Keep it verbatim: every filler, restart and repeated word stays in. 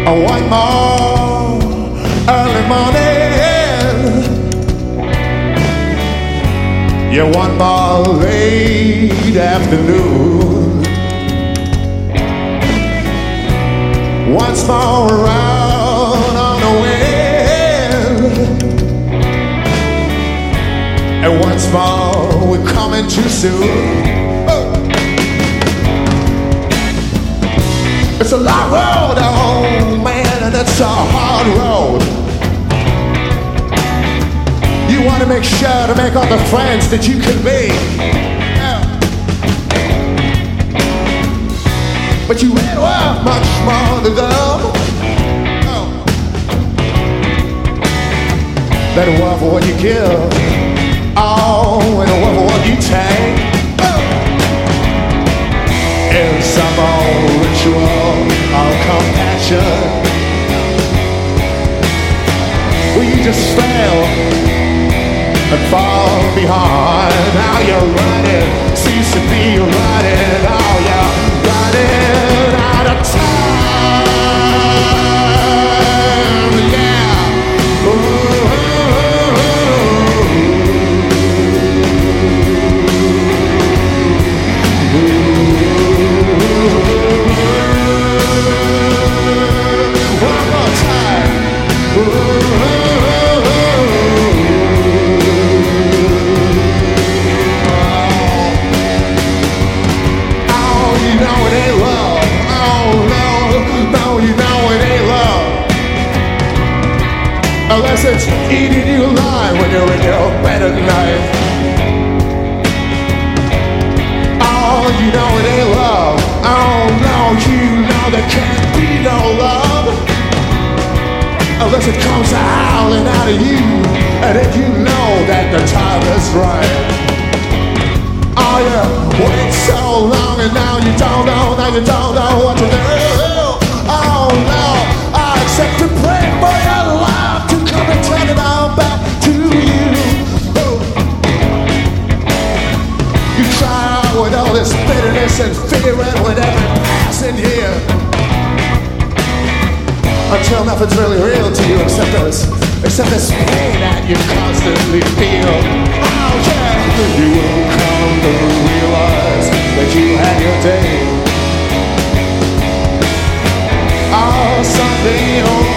One more early morning, yeah, one more late afternoon, once more around on the wind, and once more we're coming too soon. It's a long road, oh man, and it's a hard road. You want to make sure to make all the friends that you can be, yeah. But you really want much more to go, oh. Better work for what you give, oh, and work for what you take. In some old ritual of compassion, will you just fail and fall behind? Now you're running, seems to be running. Oh, you're running out of time, yeah. Ooh. Unless it's eating you alive when you're in your bed at night. Oh, you know it ain't love. Oh no, you know there can't be no love unless it comes howling out of you, and then you know that the time is right. Oh yeah, wait so long and now you don't know, now you don't know what to do. Oh no, I accept to pray for your love to come and turn it all back to you. Oh. You try out with all this bitterness and fear and with every passing year, until nothing's really real to you except this, except this pain that you constantly feel. Oh yeah, you will come to realize that you had your day. Oh, someday you'll